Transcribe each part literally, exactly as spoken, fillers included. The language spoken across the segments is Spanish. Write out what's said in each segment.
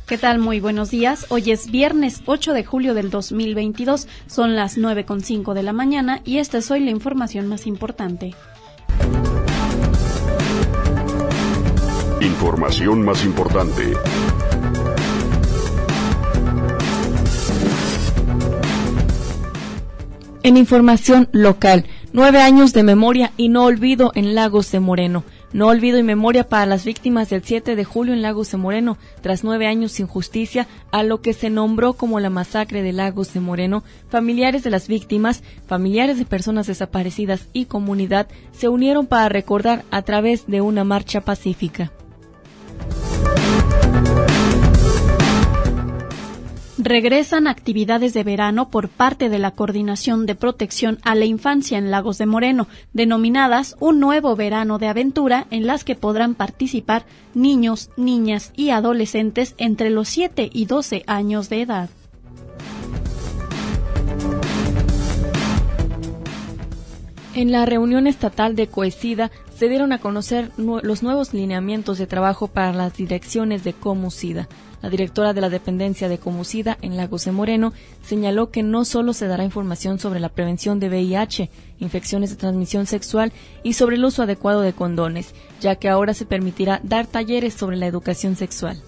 ¿Qué tal? Muy buenos días. Hoy es viernes ocho de julio del dos mil veintidós. Son las nueve con cinco de la mañana y esta es hoy la información más importante. Información más importante. En información local, nueve años de memoria y no olvido en Lagos de Moreno. No olvido y memoria para las víctimas del siete de julio en Lagos de Moreno, tras nueve años sin justicia, a lo que se nombró como la masacre de Lagos de Moreno. Familiares de las víctimas, familiares de personas desaparecidas y comunidad se unieron para recordar a través de una marcha pacífica. Regresan actividades de verano por parte de la Coordinación de Protección a la Infancia en Lagos de Moreno, denominadas Un Nuevo Verano de Aventura, en las que podrán participar niños, niñas y adolescentes entre los siete y doce años de edad. En la reunión estatal de Coesida se dieron a conocer nu- los nuevos lineamientos de trabajo para las direcciones de Comusida. La directora de la dependencia de Comusida en Lagos de Moreno señaló que no solo se dará información sobre la prevención de V I H, infecciones de transmisión sexual y sobre el uso adecuado de condones, ya que ahora se permitirá dar talleres sobre la educación sexual.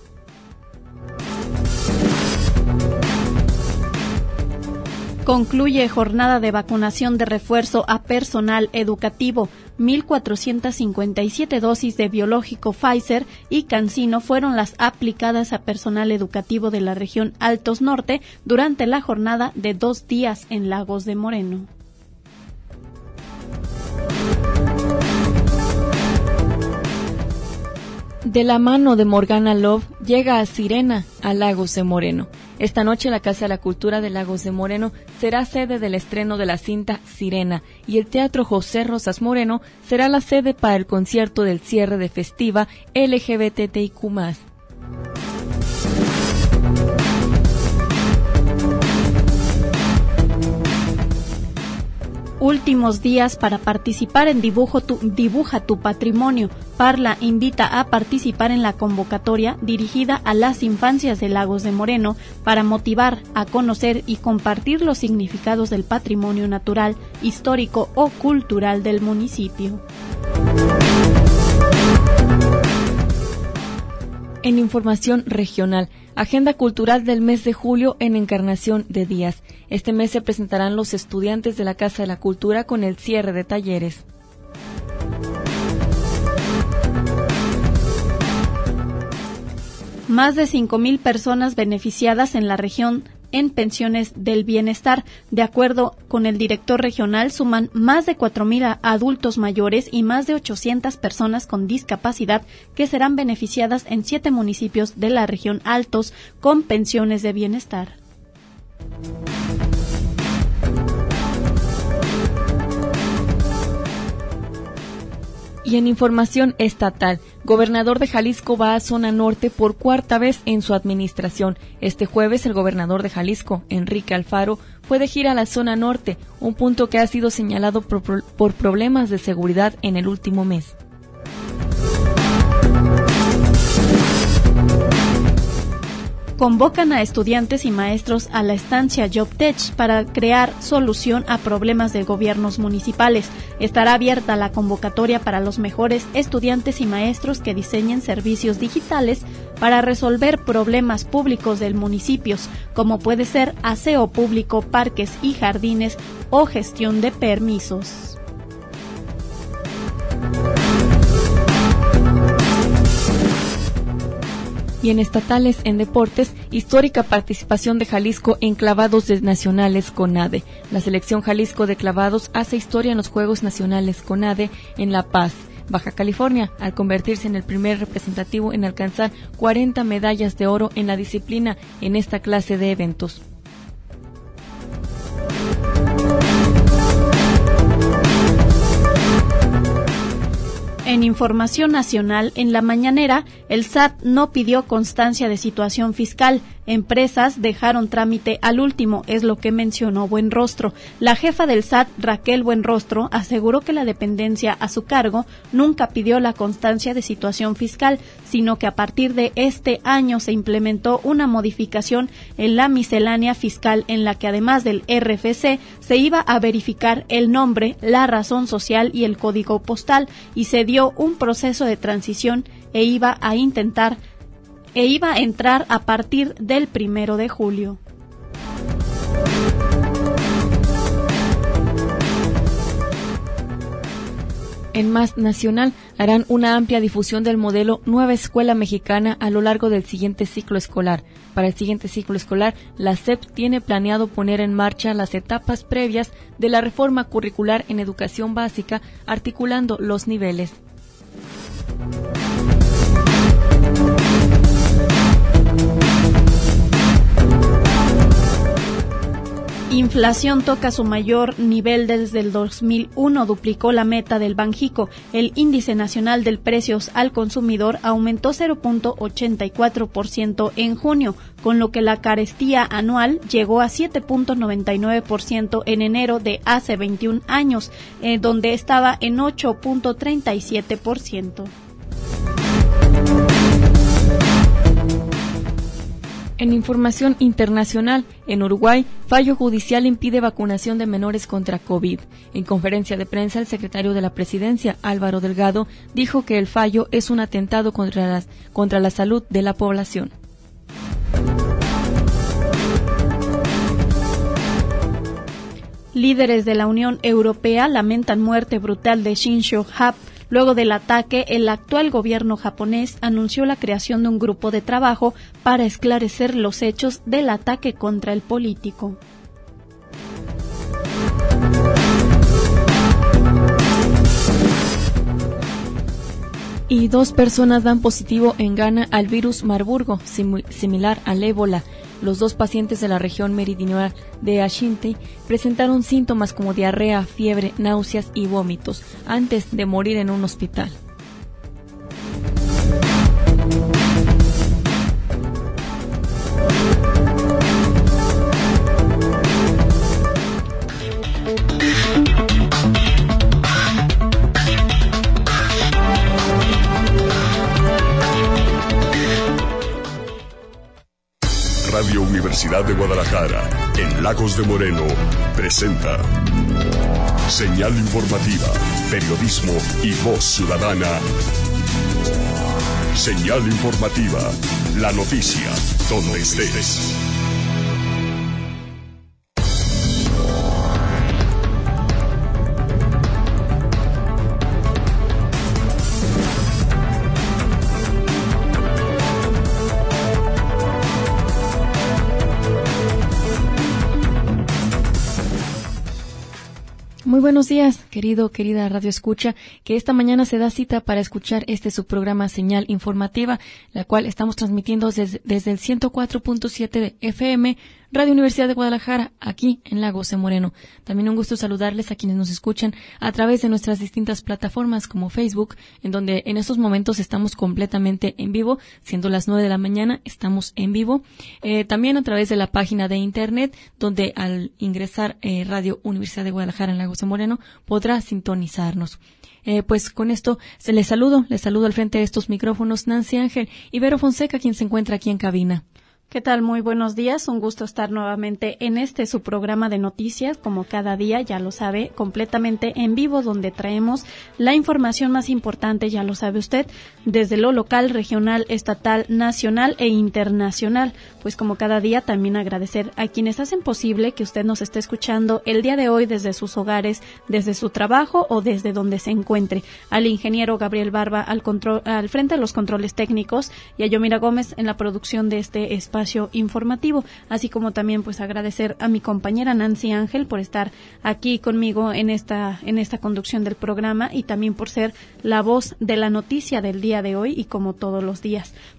Concluye jornada de vacunación de refuerzo a personal educativo. mil cuatrocientas cincuenta y siete dosis de biológico Pfizer y CanSino fueron las aplicadas a personal educativo de la región Altos Norte durante la jornada de dos días en Lagos de Moreno. De la mano de Morgana Love llega a Sirena a Lagos de Moreno. Esta noche la Casa de la Cultura de Lagos de Moreno será sede del estreno de la cinta Sirena y el Teatro José Rosas Moreno será la sede para el concierto del cierre de festiva L G B T I Q más. Últimos días para participar en Dibujo tu, Dibuja tu Patrimonio. Parla invita a participar en la convocatoria dirigida a las infancias de Lagos de Moreno para motivar a conocer y compartir los significados del patrimonio natural, histórico o cultural del municipio. En información regional, agenda cultural del mes de julio en Encarnación de Díaz. Este mes se presentarán los estudiantes de la Casa de la Cultura con el cierre de talleres. Más de cinco mil personas beneficiadas en la región en pensiones del bienestar. De acuerdo con el director regional, suman más de cuatro mil adultos mayores y más de ochocientas personas con discapacidad que serán beneficiadas en siete municipios de la región Altos con pensiones de bienestar. Y en información estatal, gobernador de Jalisco va a zona norte por cuarta vez en su administración. Este jueves el gobernador de Jalisco, Enrique Alfaro, fue de gira a la zona norte, un punto que ha sido señalado por, por problemas de seguridad en el último mes. Convocan a estudiantes y maestros a la estancia JobTech para crear solución a problemas de gobiernos municipales. Estará abierta la convocatoria para los mejores estudiantes y maestros que diseñen servicios digitales para resolver problemas públicos del municipio, como puede ser aseo público, parques y jardines o gestión de permisos. Y en estatales, en deportes, histórica participación de Jalisco en clavados nacionales CONADE. La selección Jalisco de clavados hace historia en los Juegos Nacionales CONADE en La Paz, Baja California, al convertirse en el primer representativo en alcanzar cuarenta medallas de oro en la disciplina en esta clase de eventos. En información nacional, en la mañanera, el S A T no pidió constancia de situación fiscal. empresas dejaron trámite al último, es lo que mencionó Buenrostro. La jefa del S A T, Raquel Buenrostro, aseguró que la dependencia a su cargo nunca pidió la constancia de situación fiscal, sino que a partir de este año se implementó una modificación en la miscelánea fiscal en la que además del R F C se iba a verificar el nombre, la razón social y el código postal, y se dio un proceso de transición e iba a intentar e iba a entrar a partir del primero de julio. En Más Nacional, harán una amplia difusión del modelo Nueva Escuela Mexicana a lo largo del siguiente ciclo escolar. Para el siguiente ciclo escolar, la S E P tiene planeado poner en marcha las etapas previas de la reforma curricular en educación básica, articulando los niveles. Inflación toca su mayor nivel desde el dos mil uno, duplicó la meta del Banjico. El índice nacional del precios al consumidor aumentó cero punto ochenta y cuatro por ciento en junio, con lo que la carestía anual llegó a siete punto noventa y nueve por ciento en enero de hace veintiún años, eh, donde estaba en ocho punto treinta y siete por ciento. En información internacional, en Uruguay, fallo judicial impide vacunación de menores contra COVID. En conferencia de prensa, el secretario de la Presidencia, Álvaro Delgado, dijo que el fallo es un atentado contra, las, contra la salud de la población. Líderes de la Unión Europea lamentan muerte brutal de Shinzo Abe. Luego del ataque, el actual gobierno japonés anunció la creación de un grupo de trabajo para esclarecer los hechos del ataque contra el político. Y dos personas dan positivo en Ghana al virus Marburgo, sim- similar al ébola. Los dos pacientes de la región meridional de Ashanti presentaron síntomas como diarrea, fiebre, náuseas y vómitos antes de morir en un hospital. Radio Universidad de Guadalajara, en Lagos de Moreno, presenta Señal Informativa, Periodismo y Voz Ciudadana. Señal Informativa, la noticia, donde estés. Muy buenos días, querido, querida Radio Escucha, que esta mañana se da cita para escuchar este su programa Señal Informativa, la cual estamos transmitiendo desde, desde el ciento cuatro punto siete de F M, Radio Universidad de Guadalajara, aquí en Lagos de Moreno. También un gusto saludarles a quienes nos escuchan a través de nuestras distintas plataformas como Facebook, en donde en estos momentos estamos completamente en vivo, siendo las nueve de la mañana, estamos en vivo. Eh, también a través de la página de internet, donde al ingresar eh, Radio Universidad de Guadalajara en Lagos de Moreno, podrá sintonizarnos. Eh, pues con esto se les saludo, les saludo al frente de estos micrófonos Nancy Ángel y Vero Fonseca, quien se encuentra aquí en cabina. ¿Qué tal? Muy buenos días. Un gusto estar nuevamente en este su programa de noticias, como cada día, ya lo sabe, completamente en vivo, donde traemos la información más importante, ya lo sabe usted, desde lo local, regional, estatal, nacional e internacional. Pues como cada día, también agradecer a quienes hacen posible que usted nos esté escuchando el día de hoy desde sus hogares, desde su trabajo o desde donde se encuentre. Al ingeniero Gabriel Barba al, control, al frente de los controles técnicos y a Yomira Gómez en la producción de este espacio informativo, así como también pues agradecer a mi compañera Nancy Ángel por estar aquí conmigo en esta en esta conducción del programa y también por ser la voz de la noticia del día de hoy y como todos los días.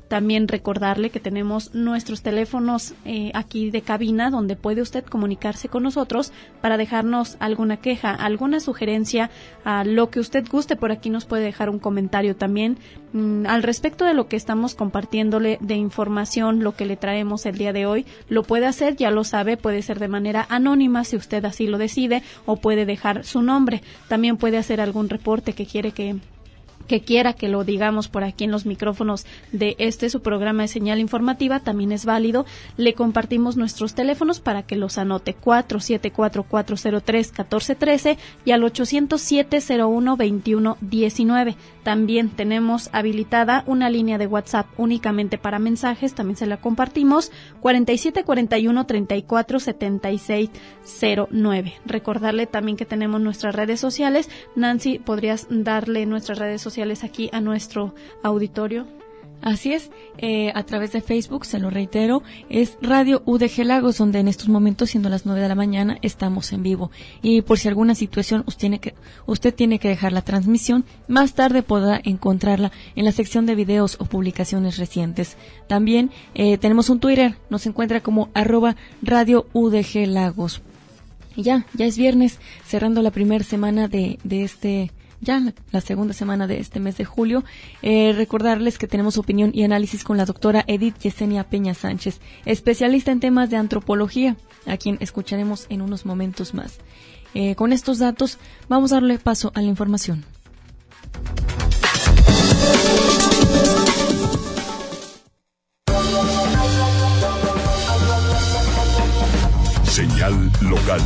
También recordarle que tenemos nuestros teléfonos eh, aquí de cabina, donde puede usted comunicarse con nosotros para dejarnos alguna queja, alguna sugerencia, a lo que usted guste. Por aquí nos puede dejar un comentario también mmm, al respecto de lo que estamos compartiéndole de información, lo que le traemos el día de hoy. Lo puede hacer, ya lo sabe, puede ser de manera anónima si usted así lo decide, o puede dejar su nombre. También puede hacer algún reporte que quiere que que quiera que lo digamos por aquí en los micrófonos de este su programa de Señal Informativa, también es válido. Le compartimos nuestros teléfonos para que los anote: cuatro siete cuatro, cuatro cero tres, uno cuatro uno tres y al ochocientos siete, cero uno, veintiuno diecinueve. También tenemos habilitada una línea de WhatsApp únicamente para mensajes, también se la compartimos: cuarenta y siete, cuarenta y uno, treinta y cuatro, setenta y seis cero nueve. Recordarle también que tenemos nuestras redes sociales. Nancy, ¿podrías darle nuestras redes sociales aquí a nuestro auditorio? Así es, eh, a través de Facebook, se lo reitero, es Radio U D G Lagos, donde en estos momentos, siendo las nueve de la mañana, estamos en vivo. Y por si alguna situación usted tiene que, usted tiene que dejar la transmisión, más tarde podrá encontrarla en la sección de videos o publicaciones recientes. También eh, tenemos un Twitter, nos encuentra como arroba Radio U D G Lagos. Y ya, ya es viernes, cerrando la primera semana de, de este... ya la, la segunda semana de este mes de julio. Eh, recordarles que tenemos opinión y análisis con la doctora Edith Yesenia Peña Sánchez, especialista en temas de antropología, a quien escucharemos en unos momentos más. Eh, con estos datos vamos a darle paso a la información. Señal local.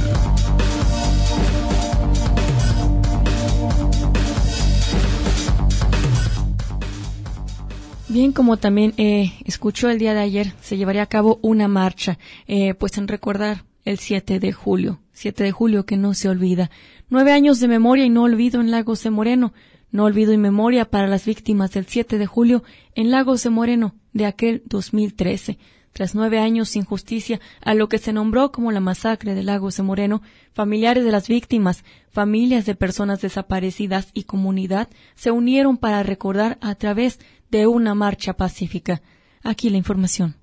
Bien, como también eh, escuchó el día de ayer, se llevaría a cabo una marcha, eh, pues en recordar el siete de julio, siete de julio que no se olvida. Nueve años de memoria y no olvido en Lagos de Moreno, no olvido y memoria para las víctimas del siete de julio en Lagos de Moreno de aquel dos mil trece. Tras nueve años sin justicia, a lo que se nombró como la masacre de Lagos de Moreno, familiares de las víctimas, familias de personas desaparecidas y comunidad se unieron para recordar a través de una marcha pacífica. Aquí la información.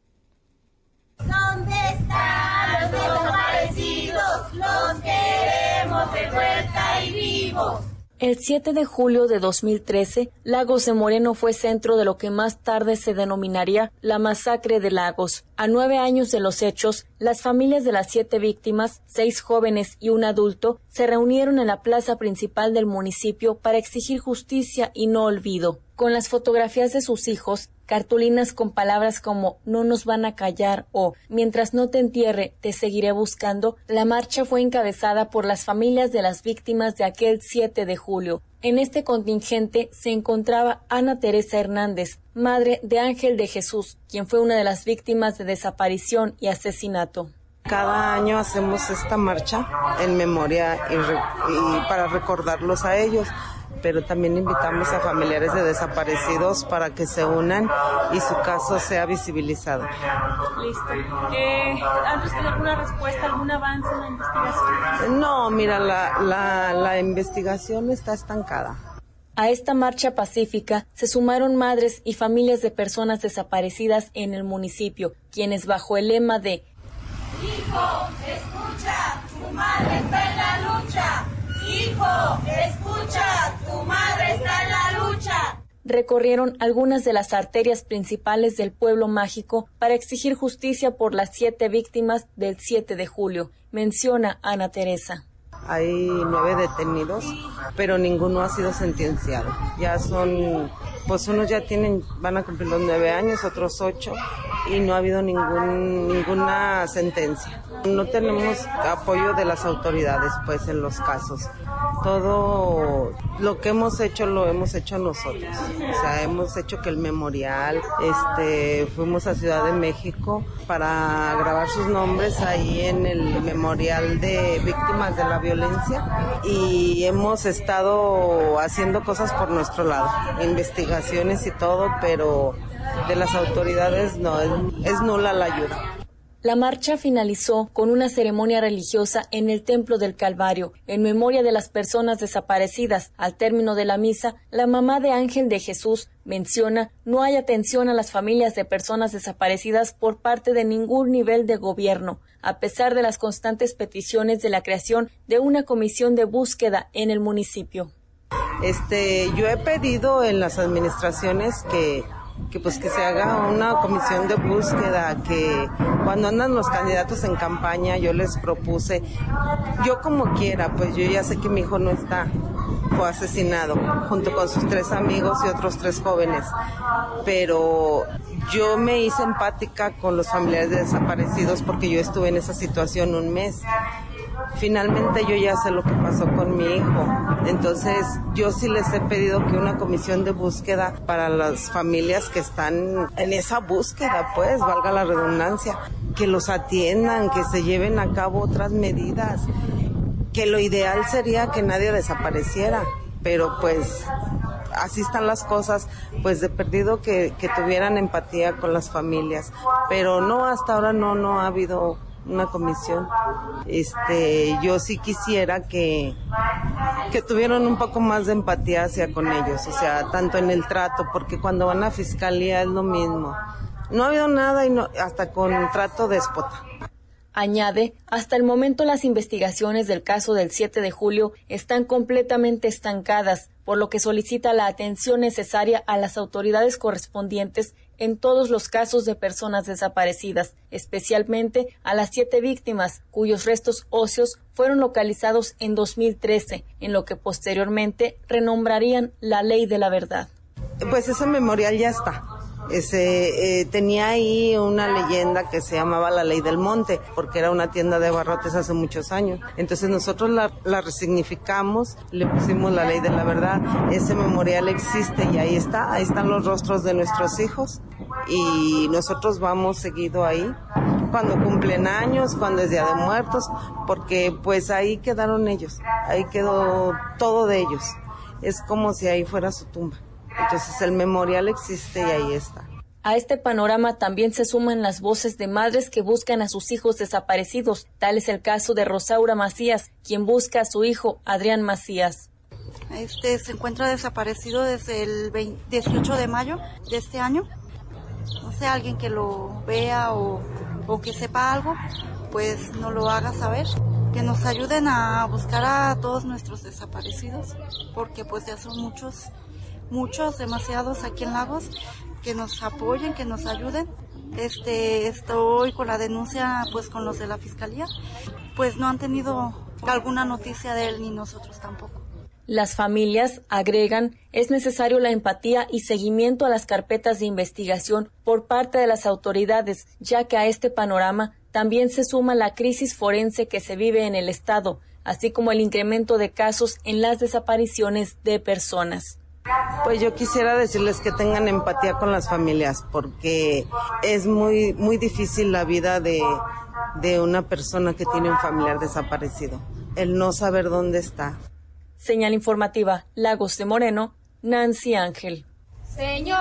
¿Dónde están los desaparecidos? Los queremos de vuelta y vivos. El siete de julio de dos mil trece, Lagos de Moreno fue centro de lo que más tarde se denominaría la masacre de Lagos. A nueve años de los hechos, las familias de las siete víctimas, seis jóvenes y un adulto, se reunieron en la plaza principal del municipio para exigir justicia y no olvido. Con las fotografías de sus hijos, cartulinas con palabras como "no nos van a callar" o "mientras no te entierre, te seguiré buscando", la marcha fue encabezada por las familias de las víctimas de aquel siete de julio. En este contingente se encontraba Ana Teresa Hernández, madre de Ángel de Jesús, quien fue una de las víctimas de desaparición y asesinato. Cada año hacemos esta marcha en memoria y, re- y para recordarlos a ellos, pero también invitamos a familiares de desaparecidos para que se unan y su caso sea visibilizado. Listo. Eh, ¿Han visto alguna respuesta, algún avance en la investigación? No, mira, la, la, la investigación está estancada. A esta marcha pacífica se sumaron madres y familias de personas desaparecidas en el municipio, quienes bajo el lema de Hijo, escucha, tu madre está en la lucha. Hijo, escucha, tu madre está en la lucha. recorrieron algunas de las arterias principales del pueblo mágico para exigir justicia por las siete víctimas del siete de julio, menciona Ana Teresa. Hay nueve detenidos, pero ninguno ha sido sentenciado. Ya son, pues unos ya tienen, van a cumplir los nueve años, otros ocho, y no ha habido ningún, ninguna sentencia. No tenemos apoyo de las autoridades, pues, en los casos. Todo lo que hemos hecho lo hemos hecho nosotros. O sea, hemos hecho que el memorial, este, fuimos a Ciudad de México para grabar sus nombres ahí en el memorial de víctimas de la violencia, y hemos estado haciendo cosas por nuestro lado, investigaciones y todo, pero de las autoridades no, es, es nula la ayuda. La marcha finalizó con una ceremonia religiosa en el Templo del Calvario, en memoria de las personas desaparecidas. Al término de la misa, la mamá de Ángel de Jesús menciona no hay atención a las familias de personas desaparecidas por parte de ningún nivel de gobierno, a pesar de las constantes peticiones de la creación de una comisión de búsqueda en el municipio. Este, yo he pedido en las administraciones que que pues que se haga una comisión de búsqueda, que cuando andan los candidatos en campaña yo les propuse, yo como quiera, pues yo ya sé que mi hijo no está, fue asesinado junto con sus tres amigos y otros tres jóvenes, pero yo me hice empática con los familiares de desaparecidos porque yo estuve en esa situación un mes. Finalmente yo ya sé lo que pasó con mi hijo, entonces yo sí les he pedido que una comisión de búsqueda para las familias que están en esa búsqueda, pues, valga la redundancia, que los atiendan, que se lleven a cabo otras medidas, que lo ideal sería que nadie desapareciera, pero pues así están las cosas, pues de perdido que, que tuvieran empatía con las familias, pero no, hasta ahora no, no ha habido una comisión. Este, yo sí quisiera que, que tuvieran un poco más de empatía hacia con ellos, o sea, tanto en el trato, porque cuando van a fiscalía es lo mismo. No ha habido nada y no, hasta con trato déspota. Añade, hasta el momento las investigaciones del caso del siete de julio están completamente estancadas, por lo que solicita la atención necesaria a las autoridades correspondientes en todos los casos de personas desaparecidas, especialmente a las siete víctimas, cuyos restos óseos fueron localizados en dos mil trece, en lo que posteriormente renombrarían la Ley de la Verdad. Pues ese memorial ya está. Ese, eh, tenía ahí una leyenda que se llamaba la Ley del Monte, porque era una tienda de abarrotes hace muchos años. Entonces nosotros la, la resignificamos, le pusimos la Ley de la Verdad. Ese memorial existe y ahí está, ahí están los rostros de nuestros hijos y nosotros vamos seguido ahí cuando cumplen años, cuando es Día de Muertos, porque pues ahí quedaron ellos, ahí quedó todo de ellos. Es como si ahí fuera su tumba. Entonces el memorial existe y ahí está. A este panorama también se suman las voces de madres que buscan a sus hijos desaparecidos. Tal es el caso de Rosaura Macías, quien busca a su hijo Adrián Macías. Este se encuentra desaparecido desde el dieciocho de mayo de este año. No sé, alguien que lo vea o, o que sepa algo, pues nos lo haga saber. Que nos ayuden a buscar a todos nuestros desaparecidos, porque pues ya son muchos. muchos, demasiados aquí en Lagos, que nos apoyen, que nos ayuden. Este, estoy con la denuncia pues con los de la Fiscalía, pues no han tenido alguna noticia de él ni nosotros tampoco. Las familias agregan, es necesario la empatía y seguimiento a las carpetas de investigación por parte de las autoridades, ya que a este panorama también se suma la crisis forense que se vive en el estado, así como el incremento de casos en las desapariciones de personas. Pues yo quisiera decirles que tengan empatía con las familias, porque es muy muy difícil la vida de, de una persona que tiene un familiar desaparecido, el no saber dónde está. Señal informativa, Lagos de Moreno, Nancy Ángel. Señor,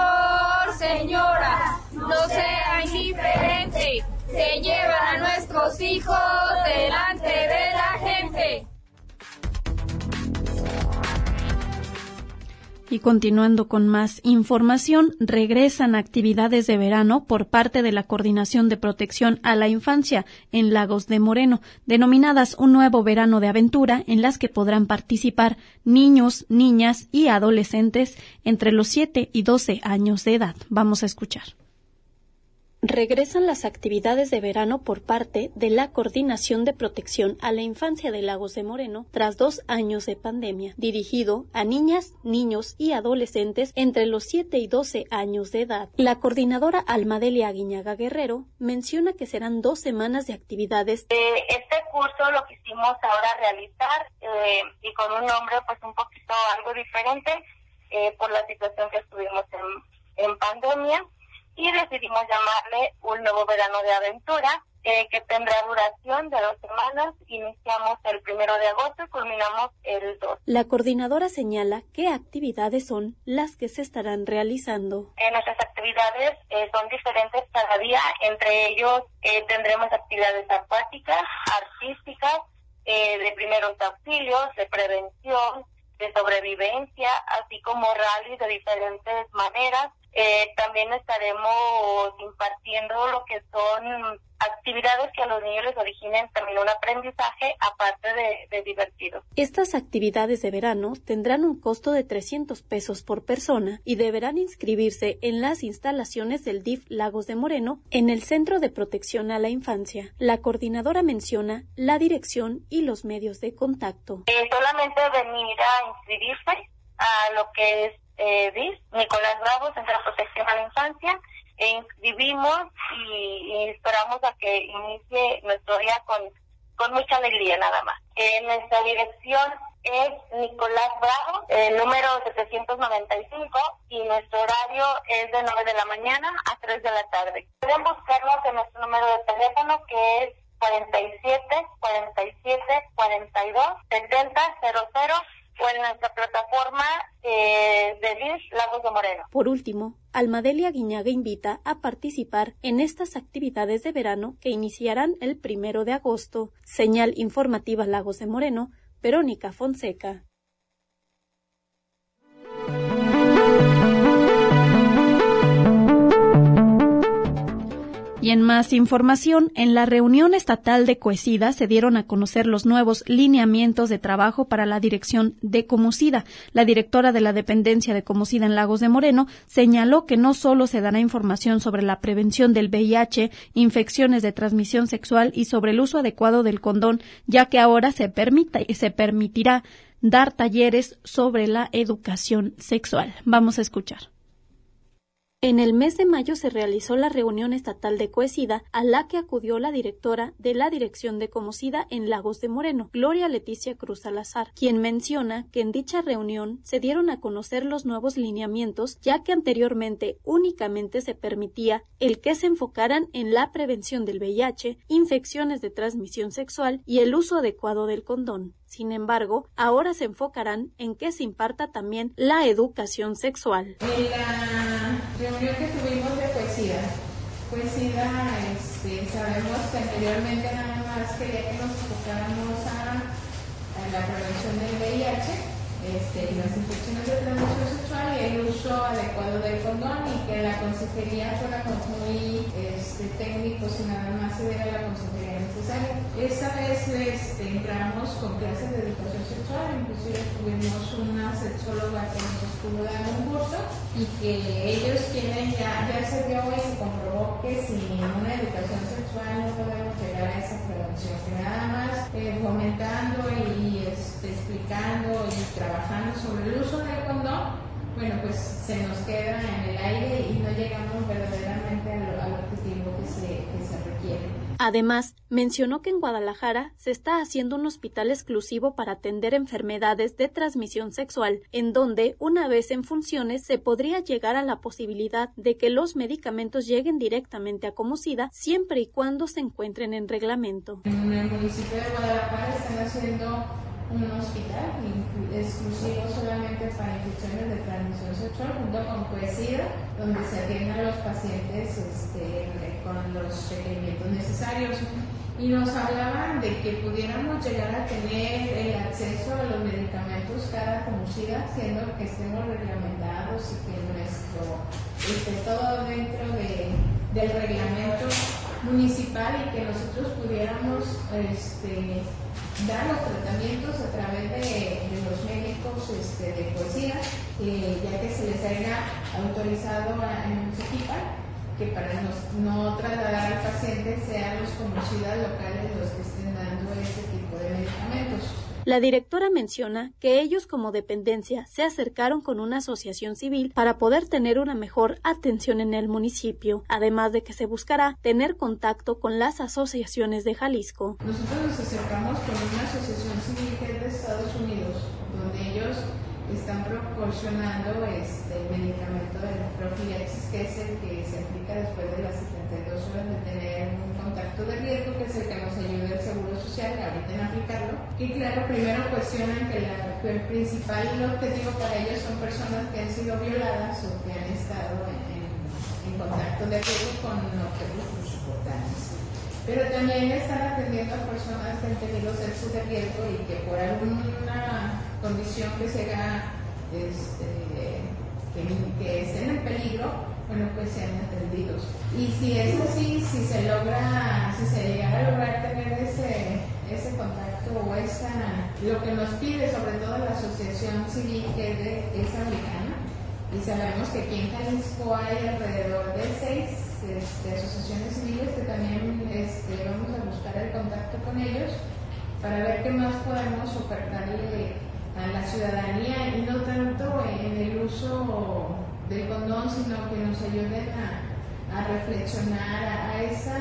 señora, no sea indiferente, se llevan a nuestros hijos delante de la gente. Y continuando con más información, regresan actividades de verano por parte de la Coordinación de Protección a la Infancia en Lagos de Moreno, denominadas Un Nuevo Verano de Aventura, en las que podrán participar niños, niñas y adolescentes entre los siete y doce años de edad. Vamos a escuchar. Regresan las actividades de verano por parte de la Coordinación de Protección a la Infancia de Lagos de Moreno tras dos años de pandemia, dirigido a niñas, niños y adolescentes entre los siete y doce años de edad. La coordinadora Almadelia Aguiñaga Guerrero menciona que serán dos semanas de actividades. Eh, este curso lo quisimos ahora realizar eh, y con un nombre pues un poquito algo diferente eh, por la situación que estuvimos en, en pandemia. Y decidimos llamarle Un Nuevo Verano de Aventura, eh, que tendrá duración de dos semanas. Iniciamos el primero de agosto y culminamos el dos. La coordinadora señala qué actividades son las que se estarán realizando. Eh, nuestras actividades eh, son diferentes cada día. Entre ellos eh, tendremos actividades acuáticas, artísticas, eh, de primeros auxilios, de prevención, de sobrevivencia, así como rallies de diferentes maneras. Eh, también estaremos impartiendo lo que son actividades que a los niños les originen también un aprendizaje, aparte de, de divertido. Estas actividades de verano tendrán un costo de trescientos pesos por persona y deberán inscribirse en las instalaciones del D I F Lagos de Moreno en el Centro de Protección a la Infancia. La coordinadora menciona la dirección y los medios de contacto. Eh, solamente venir a inscribirse a lo que es eh, D I F, Nicolás Bravo, Centro de Protección a la Infancia. E inscribimos y, y esperamos a que inicie nuestro día con, con mucha alegría nada más. Eh, nuestra dirección es Nicolás Bravo, el número setecientos noventa y cinco, y nuestro horario es de nueve de la mañana a tres de la tarde. Pueden buscarnos en nuestro número de teléfono, que es cuarenta y siete, cuarenta y siete, cuarenta y dos, setenta, cero cero, o en nuestra plataforma eh, de D I F Lagos de Moreno. Por último, Almadelia Guiñaga invita a participar en estas actividades de verano que iniciarán el primero de agosto. Señal informativa Lagos de Moreno, Verónica Fonseca. Y en más información, en la reunión estatal de Coesida se dieron a conocer los nuevos lineamientos de trabajo para la dirección de Comosida. La directora de la dependencia de Comosida en Lagos de Moreno señaló que no solo se dará información sobre la prevención del V I H, infecciones de transmisión sexual y sobre el uso adecuado del condón, ya que ahora se permita, se permitirá dar talleres sobre la educación sexual. Vamos a escuchar. En el mes de mayo se realizó la reunión estatal de Coesida, a la que acudió la directora de la Dirección de Comosida en Lagos de Moreno, Gloria Leticia Cruz Salazar, quien menciona que en dicha reunión se dieron a conocer los nuevos lineamientos, ya que anteriormente únicamente se permitía el que se enfocaran en la prevención del V I H, infecciones de transmisión sexual y el uso adecuado del condón. Sin embargo, ahora se enfocarán en que se imparta también la educación sexual. En la reunión que tuvimos de Coesida, Coesida este, sabemos que anteriormente nada más quería que nos enfocáramos a, a la prevención del V I H, este, las infecciones de transmisión sexual y el uso adecuado del condón, y que la consejería fuera muy este, técnico, si nada más se diera la consejería necesaria. Esa vez este, entramos con clases de educación sexual, inclusive tuvimos una sexóloga que nos estuvo dando un curso, y que ellos quieren, ya, ya se vio y se comprobó que sin una educación sexual no podemos llegar a esa prevención, que nada más eh, fomentando y este, explicando y trabajando sobre el uso del condón, bueno, pues se nos queda en el aire y no llegamos verdaderamente al, al objetivo que se, que se requiere. Además, mencionó que en Guadalajara se está haciendo un hospital exclusivo para atender enfermedades de transmisión sexual, en donde, una vez en funciones, se podría llegar a la posibilidad de que los medicamentos lleguen directamente a Comosida, siempre y cuando se encuentren en reglamento. En el municipio de Guadalajara están haciendo un hospital exclusivo solamente para infecciones de transmisión sexual, junto con Coesida, donde se atienden a los pacientes este, con los requerimientos necesarios. Y nos hablaban de que pudiéramos llegar a tener el acceso a los medicamentos cada Comosida, siendo que estemos reglamentados y que nuestro esté todo dentro de, del reglamento municipal, y que nosotros pudiéramos este, dar los tratamientos a través de, de los médicos este, de Coesida, eh, ya que se les haya autorizado a, en un CEPIPA, que para nos, no trasladar al paciente sean los Comosidas locales los que estén dando este tipo de medicamentos. La directora menciona que ellos como dependencia se acercaron con una asociación civil para poder tener una mejor atención en el municipio, además de que se buscará tener contacto con las asociaciones de Jalisco. Nosotros nos acercamos con una asociación civil que es de Estados Unidos, donde ellos están proporcionando este el medicamento del Profilaxis, que es el que se aplica después de las setenta y dos horas de tener un contacto de riesgo, que es el que nos ayuda el Seguro Social ahorita en aplicarlo. Y claro, primero cuestionan que, la, que el principal objetivo para ellos son personas que han sido violadas o que han estado en, en, en contacto de riesgo con objetos punzocortantes. Pero también están atendiendo a personas que han tenido sexo de riesgo y que por alguna condición que sea este, que, que estén en peligro, bueno, pues sean atendidos. Y si es así, si se logra, si se llegara a lograr tener ese, ese contacto o esa, lo que nos pide sobre todo la asociación civil, que es, de, es americana, y sabemos que aquí en Jalisco hay alrededor de seis este, asociaciones civiles que también este, vamos a buscar el contacto con ellos para ver qué más podemos ofertarle a la ciudadanía, y no tanto en el uso del condón, sino que nos ayuden a, a reflexionar a, a esa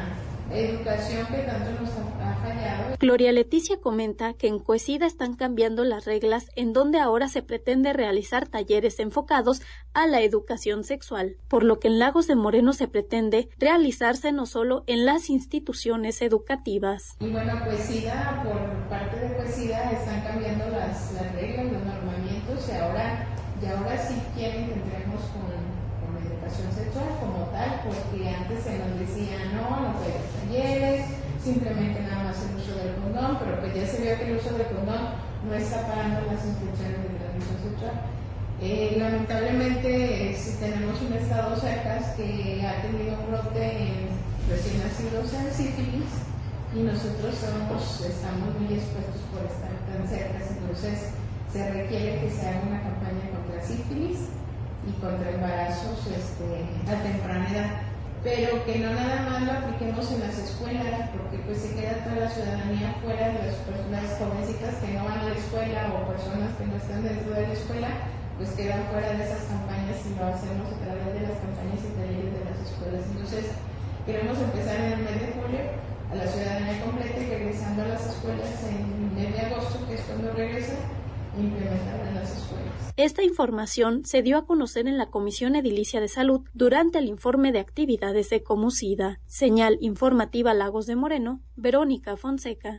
educación que tanto nos ha, ha fallado. Gloria Leticia comenta que en Coesida están cambiando las reglas, en donde ahora se pretende realizar talleres enfocados a la educación sexual, por lo que en Lagos de Moreno se pretende realizarse no solo en las instituciones educativas. Y bueno, Coesida, por parte de Coesida están cambiando las, las reglas, los normamientos, y ahora, y ahora sí quieren que entremos con, con la educación sexual como tal, porque antes se nos decía no, no puede haber talleres, simplemente nada más el uso del condón, pero pues ya se vio que el uso del condón no está parando las infecciones de transmisión sexual. Eh, lamentablemente, eh, si tenemos un estado Zacas que ha tenido un brote en recién nacidos en sífilis, y nosotros somos, estamos muy expuestos por estar tan cerca, entonces se requiere que se haga una campaña contra sífilis y contra embarazos este, a temprana edad, pero que no nada más lo apliquemos en las escuelas, porque pues se queda toda la ciudadanía fuera, las personas jovencitas que no van a la escuela o personas que no están dentro de la escuela, pues quedan fuera de esas campañas, y lo hacemos a través de las campañas y talleres de las escuelas. Entonces queremos empezar en el mes de julio a la ciudadanía completa, y regresando a las escuelas en el mes de agosto, que es cuando regresa, implementarlo en las escuelas. Esta información se dio a conocer en la Comisión Edilicia de Salud durante el informe de actividades de Comusida. Señal informativa Lagos de Moreno, Verónica Fonseca.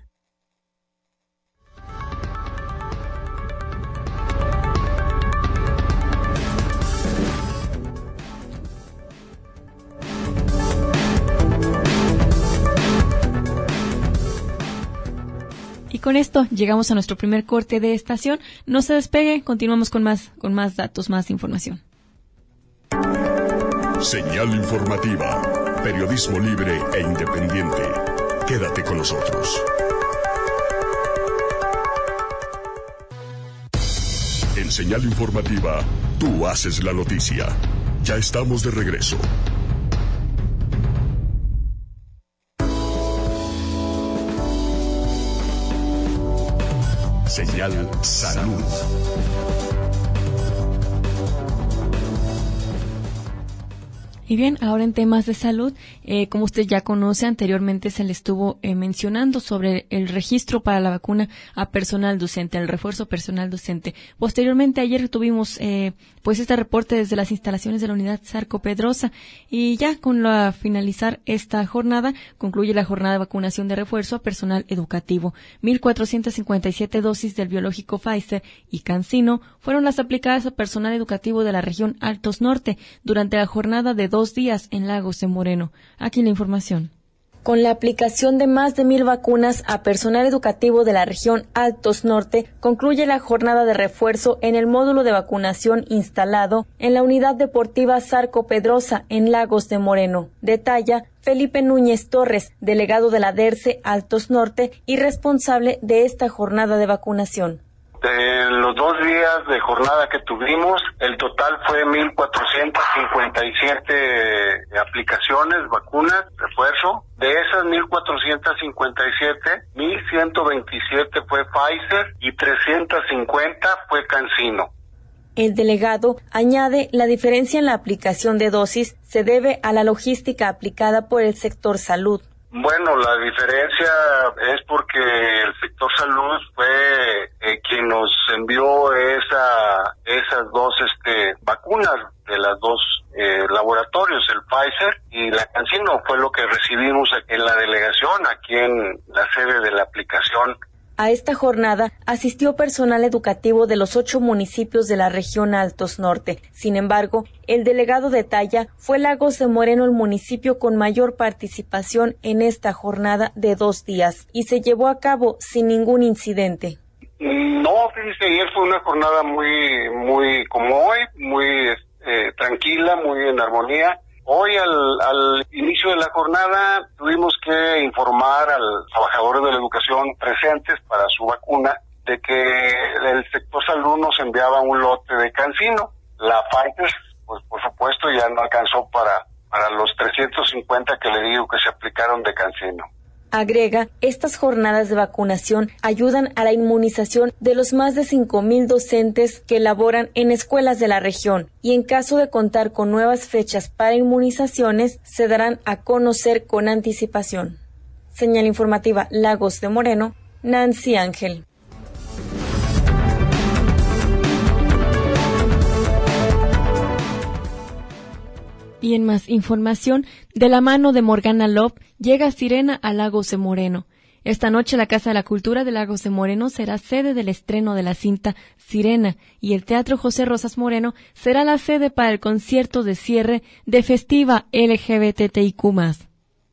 Y con esto llegamos a nuestro primer corte de estación. No se despegue, continuamos con más, con más datos, más información. Señal informativa, periodismo libre e independiente. Quédate con nosotros. En Señal informativa, tú haces la noticia. Ya estamos de regreso. Señal Salud. Y bien, ahora en temas de salud, eh, como usted ya conoce, anteriormente se le estuvo eh, mencionando sobre el registro para la vacuna a personal docente, el refuerzo personal docente. Posteriormente, ayer tuvimos eh, pues este reporte desde las instalaciones de la unidad Zarco Pedrosa, y ya con la finalizar esta jornada, concluye la jornada de vacunación de refuerzo a personal educativo. mil cuatrocientas cincuenta y siete dosis del biológico Pfizer y CanSino fueron las aplicadas a personal educativo de la región Altos Norte durante la jornada de dos días en Lagos de Moreno. Aquí la información. Con la aplicación de más de mil vacunas a personal educativo de la región Altos Norte, concluye la jornada de refuerzo en el módulo de vacunación instalado en la unidad deportiva Zarco Pedrosa en Lagos de Moreno. Detalla Felipe Núñez Torres, delegado de la DERCE Altos Norte y responsable de esta jornada de vacunación. En los dos días de jornada que tuvimos, el total fue mil cuatrocientas cincuenta y siete aplicaciones, vacunas, refuerzo. De esas mil cuatrocientas cincuenta y siete, mil ciento veintisiete fue Pfizer y trescientas cincuenta fue CanSino. El delegado añade, la diferencia en la aplicación de dosis se debe a la logística aplicada por el sector salud. Bueno, la diferencia es porque el sector salud fue eh, quien nos envió esa esas dos este vacunas de las dos eh, laboratorios, el Pfizer y la CanSino, fue lo que recibimos en la delegación, aquí en la sede de la aplicación. A esta jornada asistió personal educativo de los ocho municipios de la región Altos Norte. Sin embargo, el delegado detalla fue Lagos de Moreno el municipio con mayor participación en esta jornada de dos días y se llevó a cabo sin ningún incidente. No, fíjese, ayer fue una jornada muy, muy como hoy, muy eh, tranquila, muy en armonía. Hoy, al, al inicio de la jornada, tuvimos que informar a los trabajadores de la educación presentes para su vacuna de que el sector salud nos enviaba un lote de CanSino. La Pfizer, pues por supuesto, ya no alcanzó para, para los trescientos cincuenta que le digo que se aplicaron de CanSino. Agrega, estas jornadas de vacunación ayudan a la inmunización de los más de cinco mil docentes que laboran en escuelas de la región y en caso de contar con nuevas fechas para inmunizaciones, se darán a conocer con anticipación. Señal informativa Lagos de Moreno, Nancy Ángel. Y en más información, de la mano de Morgana Love, llega Sirena a Lagos de Moreno. Esta noche la Casa de la Cultura de Lagos de Moreno será sede del estreno de la cinta Sirena y el Teatro José Rosas Moreno será la sede para el concierto de cierre de Festiva L G B T I Q más.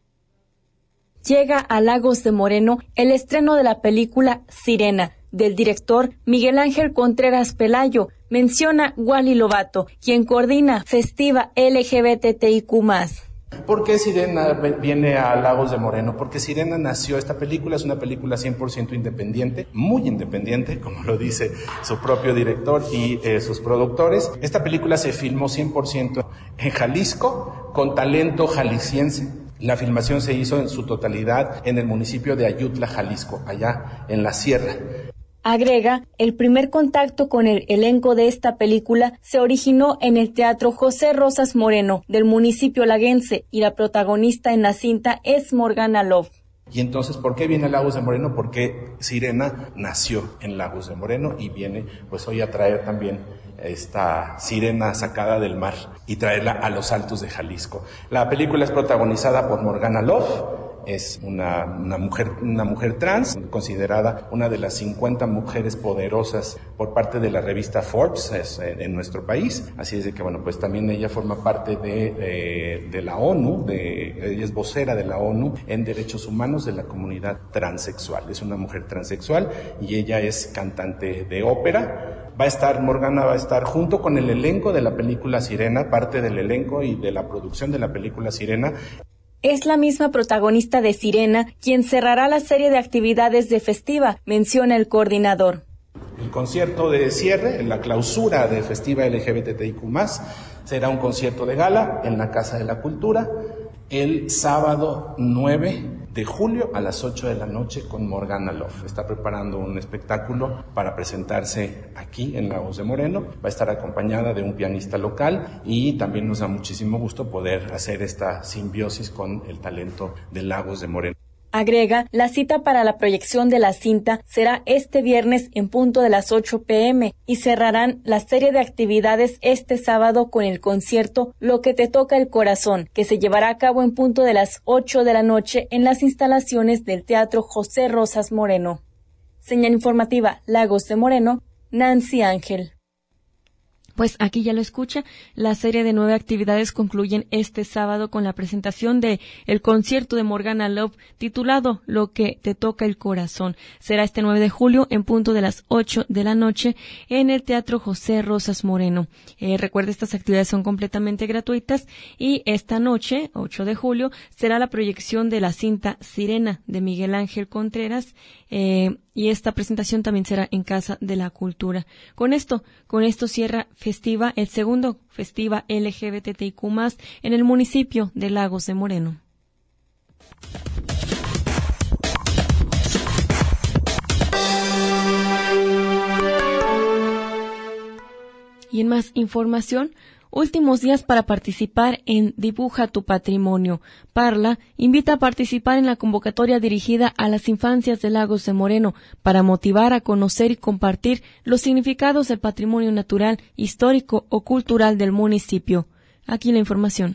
Llega a Lagos de Moreno el estreno de la película Sirena, del director Miguel Ángel Contreras Pelayo, menciona Wally Lobato, quien coordina Festiva L G B T I Q más. ¿Por qué Sirena viene a Lagos de Moreno? Porque Sirena nació, esta película es una película cien por ciento independiente, muy independiente, como lo dice su propio director y eh, sus productores. Esta película se filmó cien por ciento en Jalisco, con talento jalisciense. La filmación se hizo en su totalidad en el municipio de Ayutla, Jalisco, allá en la sierra. Agrega, el primer contacto con el elenco de esta película se originó en el Teatro José Rosas Moreno del municipio laguense y la protagonista en la cinta es Morgana Love. Y entonces, ¿por qué viene a Lagos de Moreno? Porque Sirena nació en Lagos de Moreno y viene pues hoy a traer también esta sirena sacada del mar y traerla a los Altos de Jalisco. La película es protagonizada por Morgana Love. Es una, una mujer una mujer trans, considerada una de las cincuenta mujeres poderosas por parte de la revista Forbes es, eh, en nuestro país. Así es de que, bueno, pues también ella forma parte de, de, de la ONU, de, ella es vocera de la ONU en derechos humanos de la comunidad transexual. Es una mujer transexual y ella es cantante de ópera. Va a estar, Morgana va a estar junto con el elenco de la película Sirena, parte del elenco y de la producción de la película Sirena. Es la misma protagonista de Sirena quien cerrará la serie de actividades de Festiva, menciona el coordinador. El concierto de cierre, la clausura de Festiva L G B T I Q más, será un concierto de gala en la Casa de la Cultura el sábado nueve de julio a las ocho de la noche con Morgana Love. Está preparando un espectáculo para presentarse aquí en Lagos de Moreno. Va a estar acompañada de un pianista local y también nos da muchísimo gusto poder hacer esta simbiosis con el talento de Lagos de Moreno. Agrega, la cita para la proyección de la cinta será este viernes en punto de las ocho pm y cerrarán la serie de actividades este sábado con el concierto Lo que te toca el corazón, que se llevará a cabo en punto de las ocho de la noche en las instalaciones del Teatro José Rosas Moreno. Señal informativa Lagos de Moreno, Nancy Ángel. Pues aquí ya lo escucha, la serie de nueve actividades concluyen este sábado con la presentación de el concierto de Morgana Love titulado Lo que te toca el corazón. Será este nueve de julio en punto de las ocho de la noche en el Teatro José Rosas Moreno. Eh, recuerda, estas actividades son completamente gratuitas y esta noche, ocho de julio, será la proyección de la cinta Sirena de Miguel Ángel Contreras eh, y esta presentación también será en Casa de la Cultura. Con esto, con esto cierra Festiva, el segundo Festiva L G B T I Q más, en el municipio de Lagos de Moreno. Y en más información, últimos días para participar en Dibuja tu Patrimonio. Parla invita a participar en la convocatoria dirigida a las infancias de Lagos de Moreno para motivar a conocer y compartir los significados del patrimonio natural, histórico o cultural del municipio. Aquí la información.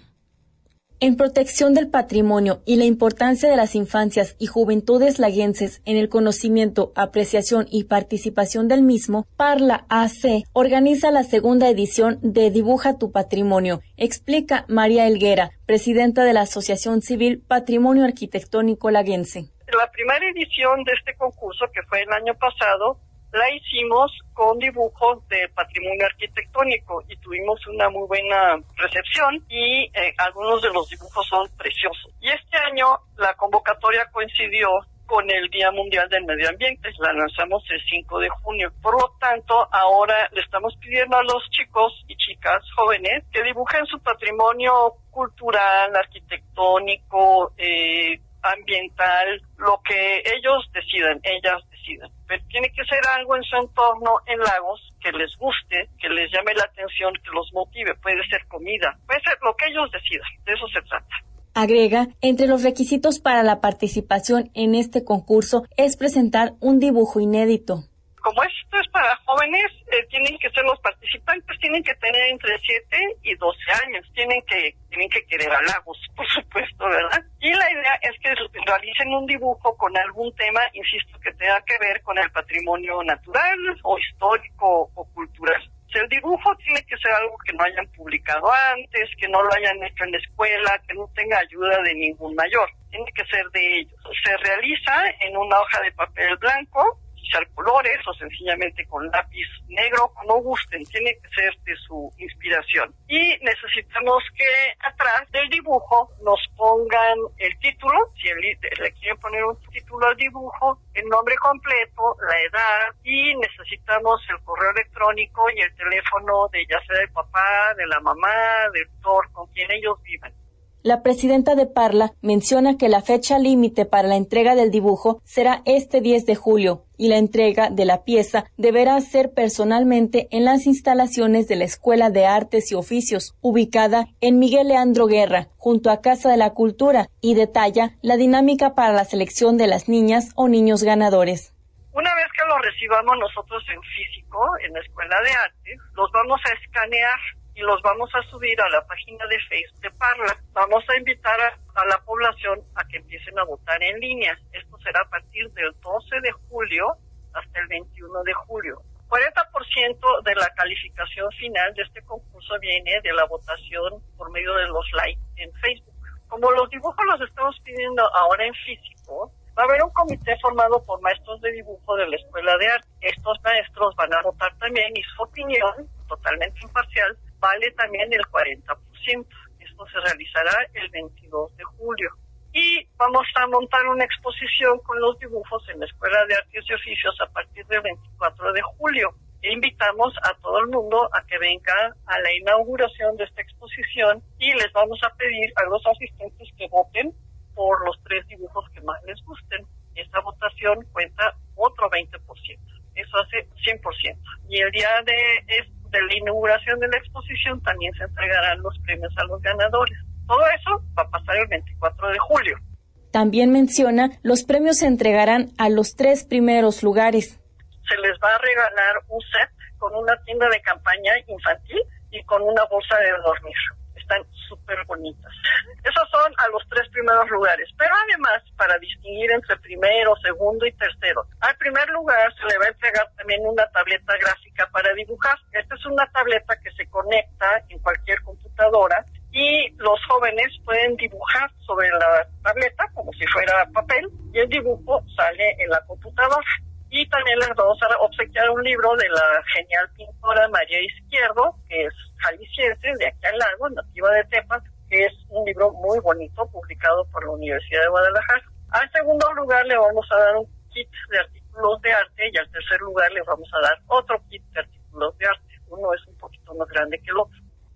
En protección del patrimonio y la importancia de las infancias y juventudes laguenses en el conocimiento, apreciación y participación del mismo, Parla A C organiza la segunda edición de Dibuja tu Patrimonio, explica María Helguera, presidenta de la Asociación Civil Patrimonio Arquitectónico Laguense. La primera edición de este concurso, que fue el año pasado, la hicimos con dibujos de patrimonio arquitectónico y tuvimos una muy buena recepción y eh, algunos de los dibujos son preciosos. Y este año la convocatoria coincidió con el Día Mundial del Medio Ambiente, la lanzamos el cinco de junio. Por lo tanto, ahora le estamos pidiendo a los chicos y chicas jóvenes que dibujen su patrimonio cultural, arquitectónico, eh, ambiental, lo que ellos decidan, ellas decidan. Pero tiene que ser algo en su entorno, en Lagos, que les guste, que les llame la atención, que los motive. Puede ser comida, puede ser lo que ellos decidan. De eso se trata. Agrega, entre los requisitos para la participación en este concurso es presentar un dibujo inédito. Como esto es para jóvenes, eh, tienen que ser los participantes, tienen que tener entre siete y doce años, tienen que tienen que querer a Lagos, por supuesto, ¿verdad? Y la idea es que realicen un dibujo con algún tema, insisto, que tenga que ver con el patrimonio natural o histórico o cultural. El dibujo tiene que ser algo que no hayan publicado antes, que no lo hayan hecho en la escuela, que no tenga ayuda de ningún mayor. Tiene que ser de ellos. Se realiza en una hoja de papel blanco, usar colores o sencillamente con lápiz negro, como gusten, tiene que ser de su inspiración. Y necesitamos que atrás del dibujo nos pongan el título, si el, le quieren poner un título al dibujo, el nombre completo, la edad, y necesitamos el correo electrónico y el teléfono de ya sea del papá, de la mamá, del tutor, con quien ellos vivan. La presidenta de Parla menciona que la fecha límite para la entrega del dibujo será este diez de julio y la entrega de la pieza deberá ser personalmente en las instalaciones de la Escuela de Artes y Oficios, ubicada en Miguel Leandro Guerra, junto a Casa de la Cultura, y detalla la dinámica para la selección de las niñas o niños ganadores. Una vez que lo recibamos nosotros en físico, en la Escuela de Artes, los vamos a escanear y los vamos a subir a la página de Facebook de Parla. Vamos a invitar a, a la población a que empiecen a votar en línea. Esto será a partir del doce de julio hasta el veintiuno de julio. cuarenta por ciento de la calificación final de este concurso viene de la votación por medio de los likes en Facebook. Como los dibujos los estamos pidiendo ahora en físico, va a haber un comité formado por maestros de dibujo de la Escuela de Arte. Estos maestros van a votar también y su opinión, totalmente imparcial, vale también el cuarenta por ciento. Esto se realizará el veintidós de julio. Y vamos a montar una exposición con los dibujos en la Escuela de Artes y Oficios a partir del veinticuatro de julio. E invitamos a todo el mundo a que venga a la inauguración de esta exposición y les vamos a pedir a los asistentes que voten por los tres dibujos que más les gusten. Esta votación cuenta otro veinte por ciento. Eso hace cien por ciento. Y el día de, de la inauguración de la exposición también se entregarán los premios a los ganadores. Todo eso va a pasar el veinticuatro de julio. También menciona, los premios se entregarán a los tres primeros lugares. Se les va a regalar un set con una tienda de campaña infantil y con una bolsa de dormir. Están súper bonitas. Esos son a los tres primeros lugares. Pero además, para distinguir entre primero, segundo y tercero, al primer lugar se le va a entregar también una tableta gráfica para dibujar. Esta es una tableta que se conecta en cualquier computadora y los jóvenes pueden dibujar sobre la tableta como si fuera papel y el dibujo sale en la computadora. Y también les vamos a obsequiar un libro de la genial pintora María Izquierdo, que es jalisciense, de aquí al lago, nativa de Tepas, que es un libro muy bonito, publicado por la Universidad de Guadalajara. Al segundo lugar le vamos a dar un kit de artículos de arte y al tercer lugar le vamos a dar otro kit de artículos de arte. Uno es un poquito más grande que el otro.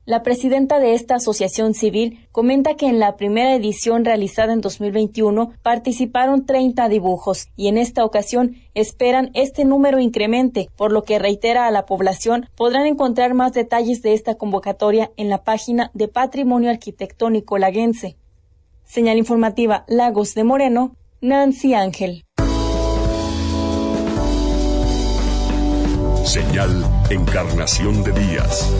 La presidenta de esta asociación civil comenta que en la primera edición realizada en dos mil veintiuno participaron treinta dibujos y en esta ocasión esperan este número incremente, por lo que reitera a la población podrán encontrar más detalles de esta convocatoria en la página de Patrimonio Arquitectónico Laguense. Señal informativa Lagos de Moreno, Nancy Ángel. Señal Encarnación de Díaz.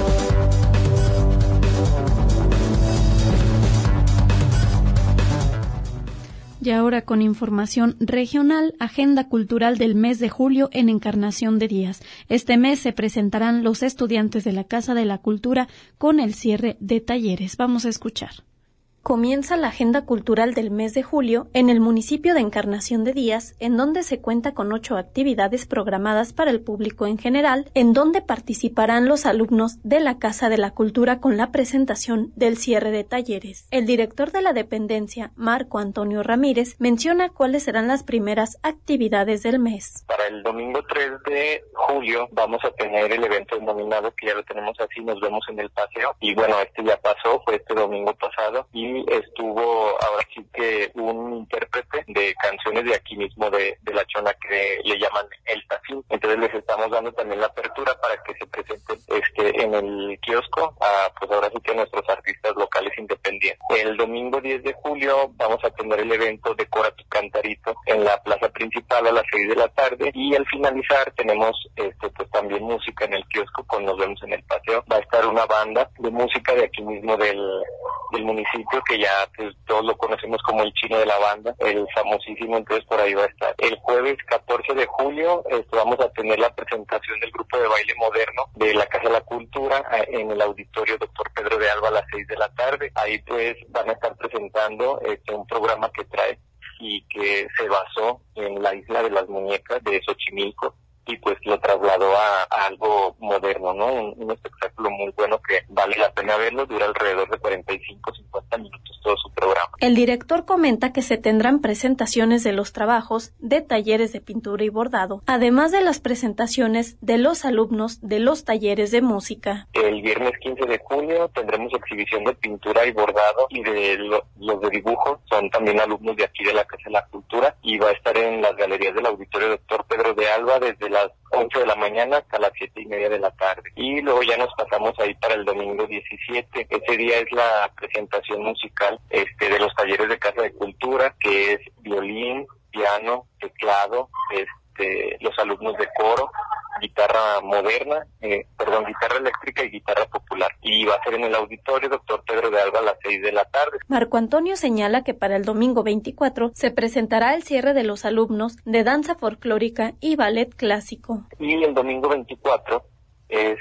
Y ahora con información regional, agenda cultural del mes de julio en Encarnación de Díaz. Este mes se presentarán los estudiantes de la Casa de la Cultura con el cierre de talleres. Vamos a escuchar. Comienza la agenda cultural del mes de julio en el municipio de Encarnación de Díaz, en donde se cuenta con ocho actividades programadas para el público en general, en donde participarán los alumnos de la Casa de la Cultura con la presentación del cierre de talleres. El director de la dependencia, Marco Antonio Ramírez, menciona cuáles serán las primeras actividades del mes. Para el domingo tres de julio vamos a tener el evento denominado, que ya lo tenemos así, Nos Vemos en el Paseo, y bueno, este ya pasó, fue este domingo pasado, y estuvo ahora sí que un intérprete de canciones de aquí mismo de, de La Chona que le llaman El Tafín. Entonces les estamos dando también la apertura para que se presenten este en el kiosco a pues ahora sí que nuestros artistas locales independientes. El domingo diez de julio vamos a tener el evento Decora tu Cantarito en la plaza principal a las seis de la tarde, y al finalizar tenemos este pues también música en el kiosco con Nos Vemos en el Paseo. Va a estar una banda de música de aquí mismo del, del municipio, que ya pues todos lo conocemos como el Chino de la Banda, el famosísimo, entonces por ahí va a estar. El jueves catorce de julio este, vamos a tener la presentación del grupo de baile moderno de la Casa de la Cultura en el auditorio Doctor Pedro de Alba a las seis de la tarde. Ahí pues van a estar presentando este, un programa que trae y que se basó en la Isla de las Muñecas de Xochimilco, y pues lo trasladó a, a algo moderno, ¿no? Un, un espectáculo muy bueno que vale la pena verlo, dura alrededor de cuarenta y cinco a cincuenta minutos todo su programa. El director comenta que se tendrán presentaciones de los trabajos de talleres de pintura y bordado, además de las presentaciones de los alumnos de los talleres de música. El viernes quince de junio tendremos exhibición de pintura y bordado, y de lo, los de dibujo son también alumnos de aquí de la Casa de la Cultura, y va a estar en las galerías del auditorio Doctor Pedro de Alba desde las once de la mañana hasta las siete y media de la tarde. Y luego ya nos pasamos ahí para el domingo diecisiete. Ese día es la presentación musical este de los talleres de Casa de Cultura, que es violín, piano, teclado, este los alumnos de coro, guitarra moderna, eh, perdón, guitarra eléctrica y guitarra popular. Y va a ser en el auditorio Doctor Pedro de Alba a las seis de la tarde. Marco Antonio señala que para el domingo veinticuatro se presentará el cierre de los alumnos de danza folclórica y ballet clásico. Y el domingo veinticuatro es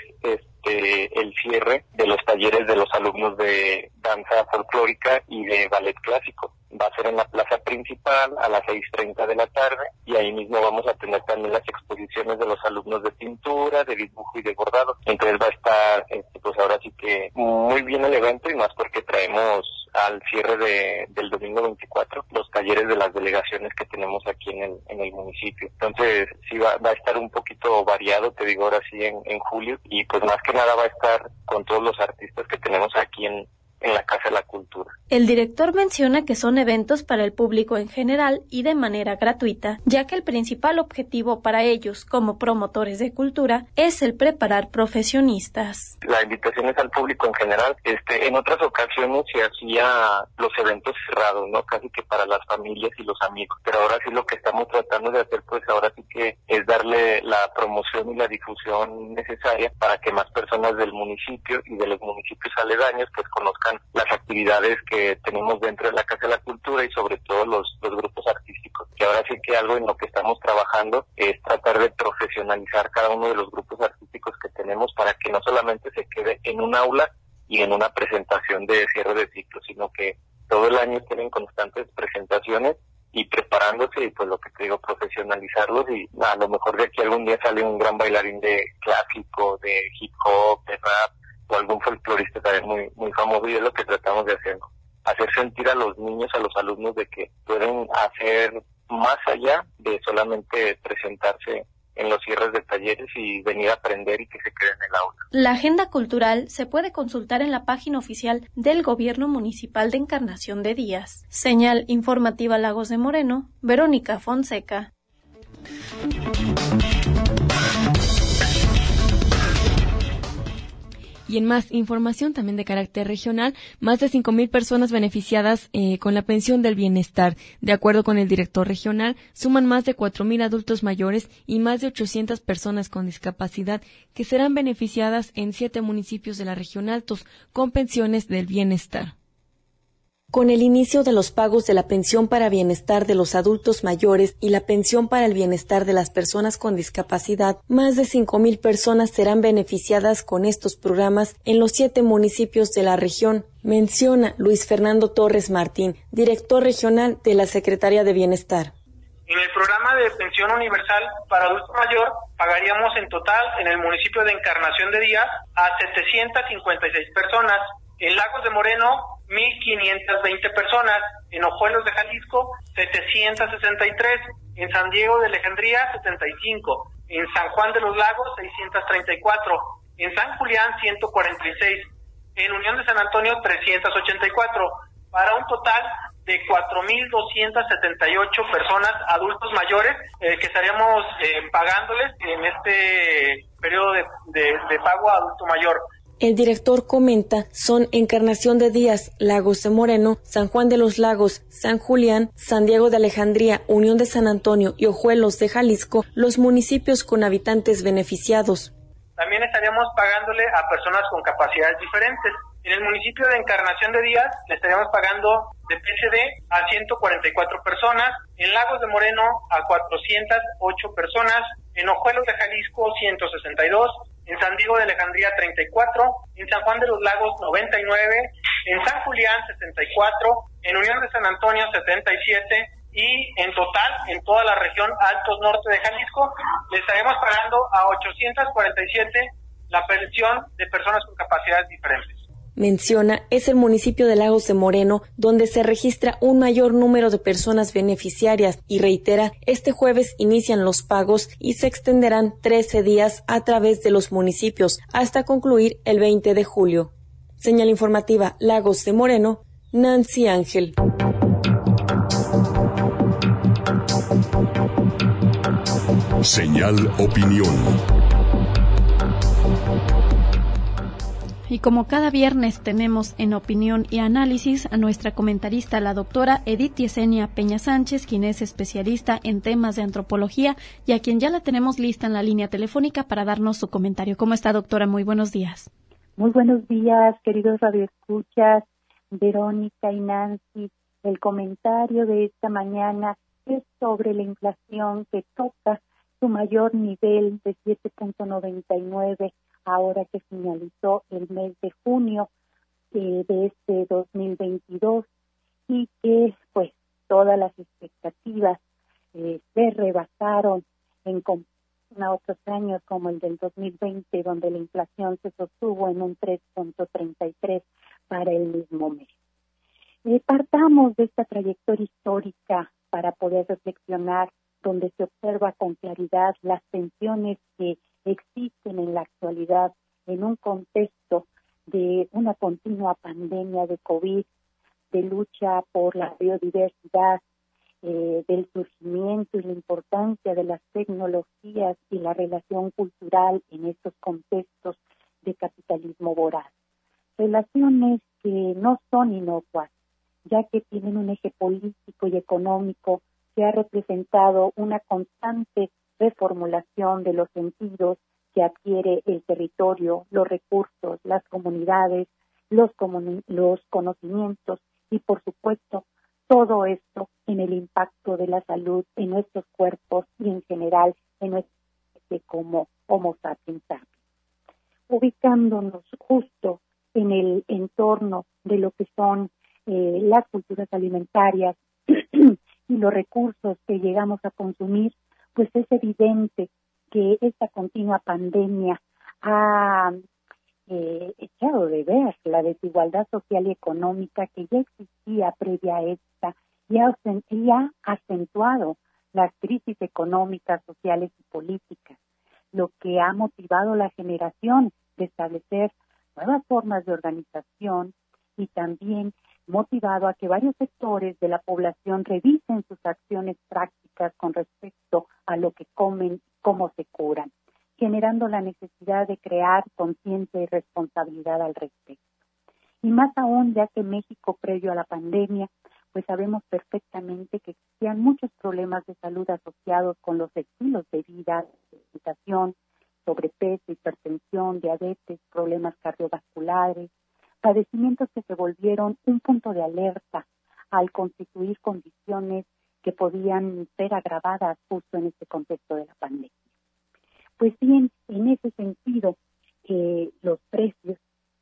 este el cierre de los talleres de los alumnos de danza folclórica y de ballet clásico. Va a ser en la plaza principal a las seis treinta de la tarde, y ahí mismo vamos a tener también las exposiciones de los alumnos de pintura, de dibujo y de bordado. Entonces va a estar, este, pues ahora sí que muy bien el evento, y más porque traemos al cierre de, del domingo veinticuatro los talleres de las delegaciones que tenemos aquí en el, en el municipio. Entonces sí va, va a estar un poquito variado, te digo ahora sí en, en julio, y pues más que nada va a estar con todos los artistas que tenemos aquí en en la Casa de la Cultura. El director menciona que son eventos para el público en general y de manera gratuita, ya que el principal objetivo para ellos como promotores de cultura es el preparar profesionistas. La invitación es al público en general. Este, en otras ocasiones se hacía los eventos cerrados, ¿no? Casi que para las familias y los amigos. Pero ahora sí lo que estamos tratando de hacer, pues ahora sí que es darle la promoción y la difusión necesaria para que más personas del municipio y de los municipios aledaños pues conozcan las actividades que tenemos dentro de la Casa de la Cultura, y sobre todo los, los grupos artísticos, que ahora sí que algo en lo que estamos trabajando es tratar de profesionalizar cada uno de los grupos artísticos que tenemos, para que no solamente se quede en un aula y en una presentación de cierre de ciclo, sino que todo el año tienen constantes presentaciones y preparándose, y pues lo que te digo, profesionalizarlos, y a lo mejor de aquí algún día sale un gran bailarín de clásico, de hip hop, de rap, o algún folclorista también muy muy famoso, y es lo que tratamos de hacer, ¿no? Hacer sentir a los niños, a los alumnos, de que pueden hacer más allá de solamente presentarse en los cierres de talleres y venir a aprender y que se quede en el aula. La agenda cultural se puede consultar en la página oficial del Gobierno Municipal de Encarnación de Díaz. Señal informativa Lagos de Moreno, Verónica Fonseca. Y en más información también de carácter regional, más de cinco mil personas beneficiadas eh, con la pensión del bienestar. De acuerdo con el director regional, suman más de cuatro mil adultos mayores y más de ochocientas personas con discapacidad que serán beneficiadas en siete municipios de la región Altos con pensiones del bienestar. Con el inicio de los pagos de la pensión para bienestar de los adultos mayores y la pensión para el bienestar de las personas con discapacidad, más de cinco mil personas serán beneficiadas con estos programas en los siete municipios de la región, menciona Luis Fernando Torres Martín, director regional de la Secretaría de Bienestar. En el programa de pensión universal para adulto mayor pagaríamos en total en el municipio de Encarnación de Díaz a setecientas cincuenta y seis personas, en Lagos de Moreno mil quinientas veinte personas, en Ojuelos de Jalisco setecientos sesenta y tres, en San Diego de Alejandría setenta y cinco, en San Juan de los Lagos seiscientos treinta y cuatro, en San Julián ciento cuarenta y seis, en Unión de San Antonio trescientos ochenta y cuatro, para un total de cuatro mil doscientas setenta y ocho personas adultos mayores eh, que estaríamos eh, pagándoles en este periodo de, de, de pago a adulto mayor. El director comenta, son Encarnación de Díaz, Lagos de Moreno, San Juan de los Lagos, San Julián, San Diego de Alejandría, Unión de San Antonio y Ojuelos de Jalisco los municipios con habitantes beneficiados. También estaríamos pagándole a personas con capacidades diferentes. En el municipio de Encarnación de Díaz le estaríamos pagando de P C D a ciento cuarenta y cuatro personas, en Lagos de Moreno a cuatrocientas ocho personas, en Ojuelos de Jalisco ciento sesenta y dos, en San Diego de Alejandría treinta y cuatro, en San Juan de los Lagos noventa y nueve, en San Julián sesenta y cuatro, en Unión de San Antonio setenta y siete y en total en toda la región Altos Norte de Jalisco le estaremos pagando a ochocientas cuarenta y siete la pensión de personas con capacidades diferentes. Menciona, es el municipio de Lagos de Moreno donde se registra un mayor número de personas beneficiarias y reitera, este jueves inician los pagos y se extenderán trece días a través de los municipios hasta concluir el veinte de julio. Señal informativa Lagos de Moreno, Nancy Ángel. Señal Opinión. Y como cada viernes tenemos en Opinión y Análisis a nuestra comentarista, la doctora Edith Yesenia Peña Sánchez, quien es especialista en temas de antropología y a quien ya la tenemos lista en la línea telefónica para darnos su comentario. ¿Cómo está, doctora? Muy buenos días. Muy buenos días, queridos radioescuchas, Verónica y Nancy. El comentario de esta mañana es sobre la inflación que toca su mayor nivel de siete punto noventa y nueve ahora que finalizó el mes de junio eh, de este dos mil veintidós y que pues todas las expectativas eh, se rebasaron en comparación a otros años como el del dos mil veinte, donde la inflación se sostuvo en un tres punto treinta y tres para el mismo mes. Eh, partamos de esta trayectoria histórica para poder reflexionar, donde se observa con claridad las tensiones que existen en la actualidad en un contexto de una continua pandemia de COVID, de lucha por la biodiversidad, eh, del surgimiento y la importancia de las tecnologías y la relación cultural en estos contextos de capitalismo voraz. Relaciones que no son inocuas, ya que tienen un eje político y económico que ha representado una constante reformulación de los sentidos que adquiere el territorio, los recursos, las comunidades, los, comuni- los conocimientos y, por supuesto, todo esto en el impacto de la salud en nuestros cuerpos y, en general, en nuestra especie como Homo sapiens sapiens. Ubicándonos justo en el entorno de lo que son eh, las culturas alimentarias y los recursos que llegamos a consumir, pues es evidente que esta continua pandemia ha eh, echado de ver la desigualdad social y económica que ya existía previa a esta y ha, y ha acentuado las crisis económicas, sociales y políticas, lo que ha motivado la generación de establecer nuevas formas de organización y también motivado a que varios sectores de la población revisen sus acciones prácticas con respecto a lo que comen, cómo se curan, generando la necesidad de crear conciencia y responsabilidad al respecto. Y más aún, ya que México, previo a la pandemia, pues sabemos perfectamente que existían muchos problemas de salud asociados con los estilos de vida, alimentación, sobrepeso, hipertensión, diabetes, problemas cardiovasculares, padecimientos que se volvieron un punto de alerta al constituir condiciones que podían ser agravadas justo en este contexto de la pandemia. Pues bien, en ese sentido, eh, los precios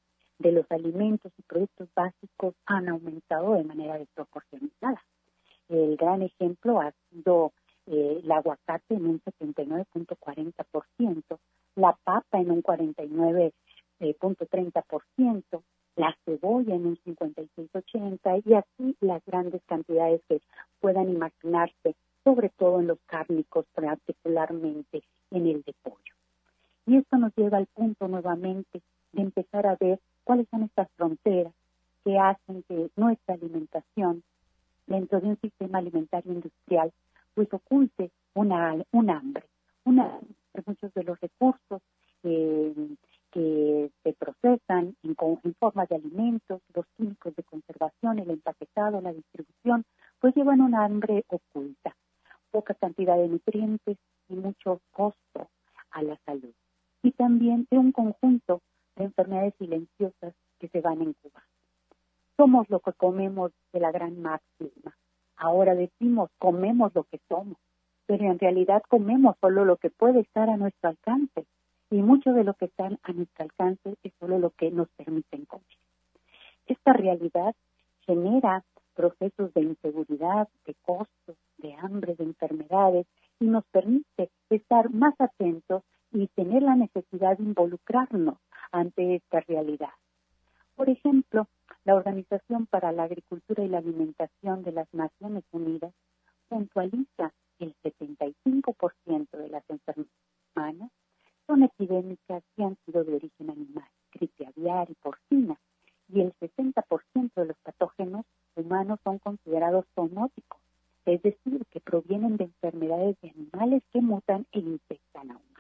de los alimentos y productos básicos han aumentado de manera desproporcionada. El gran ejemplo ha sido eh, el aguacate en un setenta y nueve punto cuarenta por ciento, la papa en un cuarenta y nueve punto treinta por ciento, la cebolla en un cincuenta y seis punto ochenta por ciento y así las grandes cantidades que puedan imaginarse, sobre todo en los cárnicos, particularmente en el de pollo. Y esto nos lleva al punto nuevamente de empezar a ver cuáles son estas fronteras que hacen que nuestra alimentación, dentro de un sistema alimentario industrial, pues oculte una, un hambre, una muchos de los recursos eh, que se procesan en, en forma de alimentos, los químicos de conservación, el empaquetado, la distribución, pues llevan una hambre oculta, poca cantidad de nutrientes y mucho costo a la salud. Y también de un conjunto de enfermedades silenciosas que se van incubando. Somos lo que comemos de la gran máxima. Ahora decimos, comemos lo que somos, pero en realidad comemos solo lo que puede estar a nuestro alcance. Y mucho de lo que está a nuestro alcance es solo lo que nos permiten comer. Esta realidad genera procesos de inseguridad, de costos, de hambre, de enfermedades, y nos permite estar más atentos y tener la necesidad de involucrarnos ante esta realidad. Por ejemplo, la Organización para la Agricultura y la Alimentación de las Naciones Unidas puntualiza que el setenta y cinco por ciento de las enfermedades humanas son epidémicas que han sido de origen animal, gripe aviar y porcina, y el sesenta por ciento de los patógenos humanos son considerados zoonóticos, es decir, que provienen de enfermedades de animales que mutan e infectan a humanos.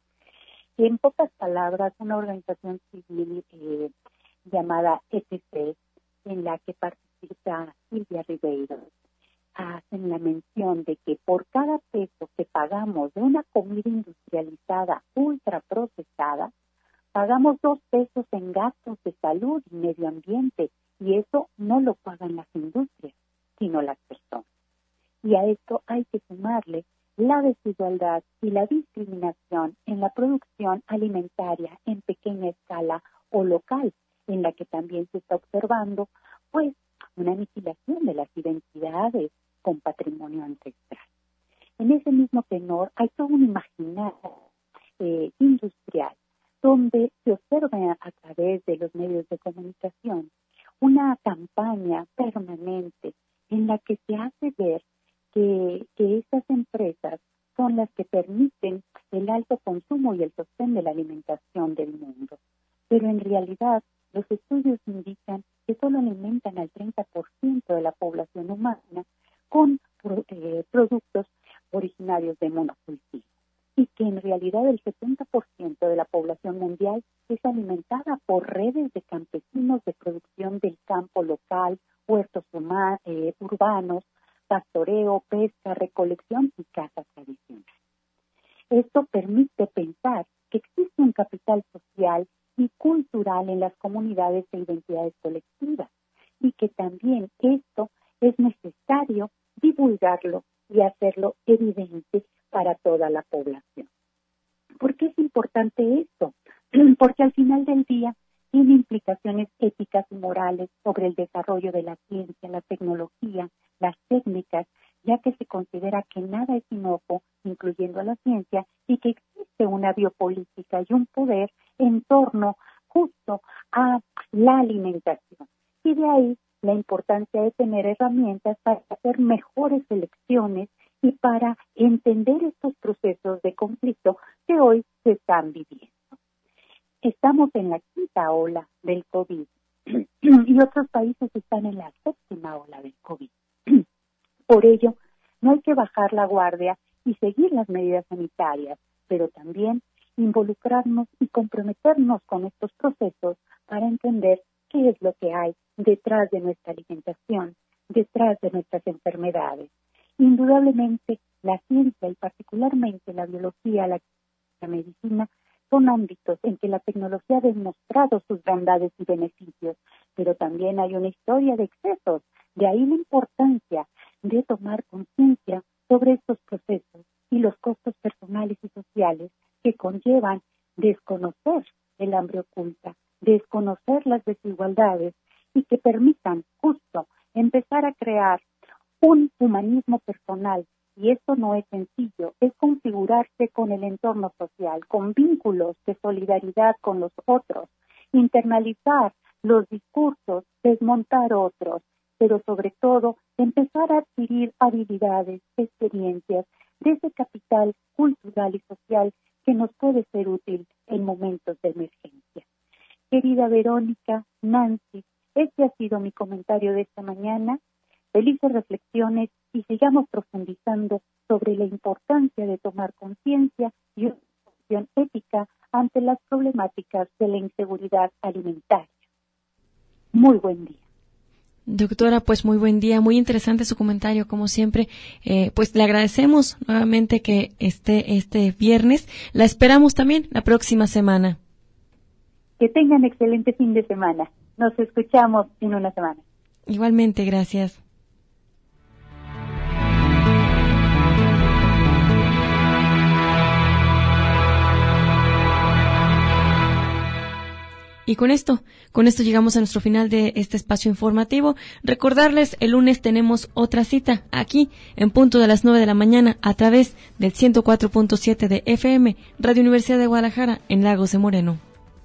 En pocas palabras, una organización civil eh, llamada E T C, en la que participa Silvia Ribeiro, hacen la mención de que por cada peso que pagamos de una comida industrializada ultraprocesada, pagamos dos pesos en gastos de salud y medio ambiente, y eso no lo pagan las industrias, sino las personas. Y a esto hay que sumarle la desigualdad y la discriminación en la producción alimentaria en pequeña escala o local, en la que también se está observando, pues, una aniquilación de las identidades con patrimonio ancestral. En ese mismo tenor hay todo un imaginario eh, industrial donde se observa a través de los medios de comunicación una campaña permanente en la que se hace ver que, que estas empresas son las que permiten el alto consumo y el sostén de la alimentación del mundo. Pero en realidad los estudios indican que solo alimentan al treinta por ciento de la población humana con eh, productos originarios de monocultivo, y que en realidad el setenta por ciento de la población mundial es alimentada por redes de campesinos de producción del campo local, huertos huma- eh, urbanos, pastoreo, pesca, recolección y caza tradicional. Esto permite pensar que existe un capital social y cultural en las comunidades e identidades colectivas, y que también esto es necesario divulgarlo y hacerlo evidente para toda la población. ¿Por qué es importante esto? Porque al final del día tiene implicaciones éticas y morales sobre el desarrollo de la ciencia, la tecnología, las técnicas, ya que se considera que nada es inocuo, incluyendo a la ciencia, y que existe una biopolítica y un poder en torno justo a la alimentación. Y de ahí la importancia de tener herramientas para hacer mejores elecciones y para entender estos procesos de conflicto que hoy se están viviendo. Estamos en la quinta ola del COVID y otros países están en la séptima ola del COVID. Por ello, no hay que bajar la guardia y seguir las medidas sanitarias, pero también involucrarnos y comprometernos con estos procesos para entender qué es lo que hay detrás de nuestra alimentación, detrás de nuestras enfermedades. Indudablemente, la ciencia y particularmente la biología, la, la medicina, son ámbitos en que la tecnología ha demostrado sus bondades y beneficios, pero también hay una historia de excesos. De ahí la importancia de tomar conciencia sobre estos procesos y los costos personales y sociales que conllevan desconocer el hambre oculta, desconocer las desigualdades y que permitan justo empezar a crear un humanismo personal. Y esto no es sencillo, es configurarse con el entorno social, con vínculos de solidaridad con los otros, internalizar los discursos, desmontar otros, pero sobre todo empezar a adquirir habilidades, experiencias de ese capital cultural y social que nos puede ser útil en momentos de emergencia. Querida Verónica, Nancy, este ha sido mi comentario de esta mañana. Felices reflexiones y sigamos profundizando sobre la importancia de tomar conciencia y una acción ética ante las problemáticas de la inseguridad alimentaria. Muy buen día. Doctora, pues muy buen día, muy interesante su comentario, como siempre. Eh, pues le agradecemos nuevamente que esté este viernes. La esperamos también la próxima semana. Que tengan excelente fin de semana. Nos escuchamos en una semana. Igualmente, gracias. Y con esto, con esto llegamos a nuestro final de este espacio informativo. Recordarles, el lunes tenemos otra cita aquí, en punto de las nueve de la mañana, a través del ciento cuatro punto siete de F M, Radio Universidad de Guadalajara, en Lagos de Moreno.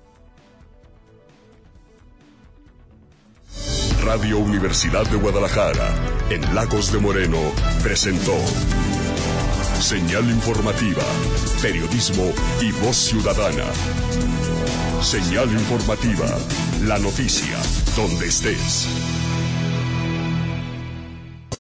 Radio Universidad de Guadalajara, en Lagos de Moreno, presentó Señal Informativa, Periodismo y Voz Ciudadana. Señal Informativa, la noticia, donde estés.